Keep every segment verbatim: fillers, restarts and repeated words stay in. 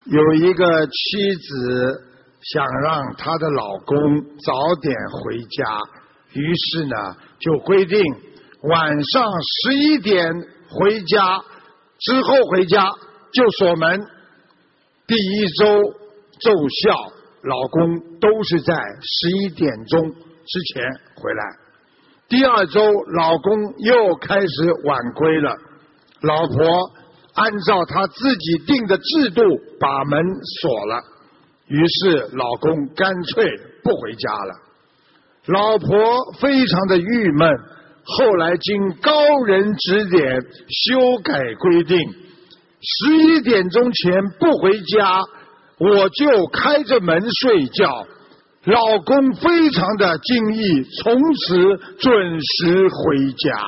有一个妻子想让她的老公早点回家，于是呢就规定晚上十一点回家，之后回家就锁门。第一周奏效，老公都是在十一点钟之前回来。第二周老公又开始晚归了，老婆按照他自己定的制度把门锁了，于是老公干脆不回家了。老婆非常的郁闷，后来经高人指点修改规定，十一点钟前不回家，我就开着门睡觉。老公非常的惊异，从此准时回家。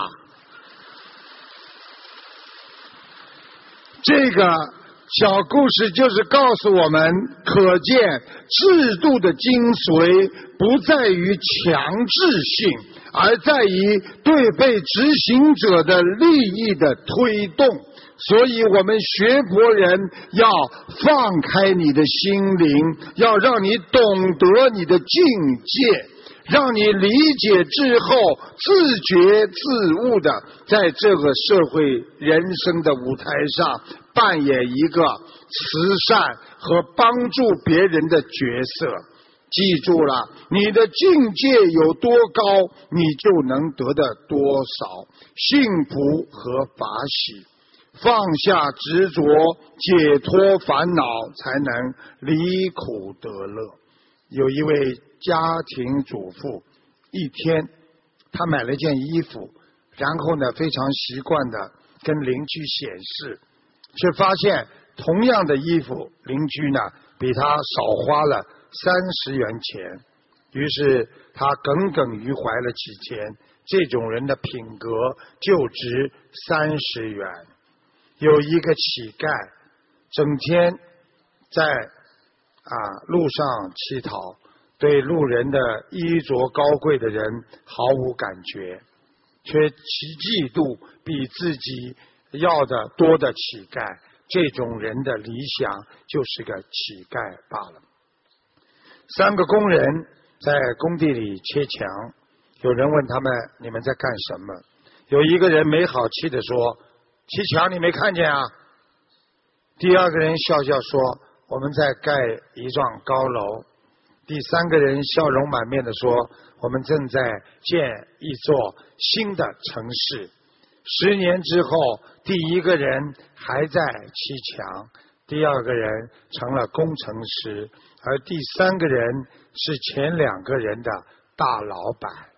这个小故事就是告诉我们，可见制度的精髓不在于强制性，而在于对被执行者的利益的推动。所以我们学佛人要放开你的心灵，要让你懂得你的境界，让你理解之后自觉自悟的在这个社会人生的舞台上扮演一个慈善和帮助别人的角色。记住了，你的境界有多高，你就能得的多少幸福和法喜。放下执着，解脱烦恼，才能离苦得乐。有一位家庭主妇，一天她买了件衣服，然后呢非常习惯的跟邻居显示，却发现同样的衣服，邻居呢比她少花了三十元钱。于是她耿耿于怀了几天，这种人的品格就值三十元。有一个乞丐，整天在啊路上乞讨，对路人的衣着高贵的人毫无感觉，却其嫉妒比自己要的多的乞丐。这种人的理想就是个乞丐罢了。三个工人在工地里切墙，有人问他们：你们在干什么？有一个人没好气地说：砌墙你没看见啊？第二个人笑笑说：我们在盖一幢高楼。第三个人笑容满面地说：我们正在建一座新的城市。十年之后，第一个人还在砌墙，第二个人成了工程师，而第三个人是前两个人的大老板。